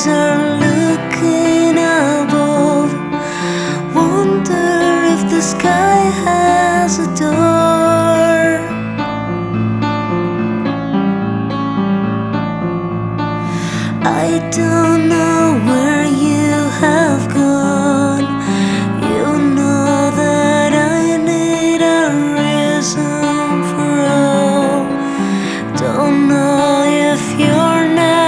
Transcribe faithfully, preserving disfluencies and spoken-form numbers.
eyes are looking above. Wonder if the sky has a door. I don't know where you have gone.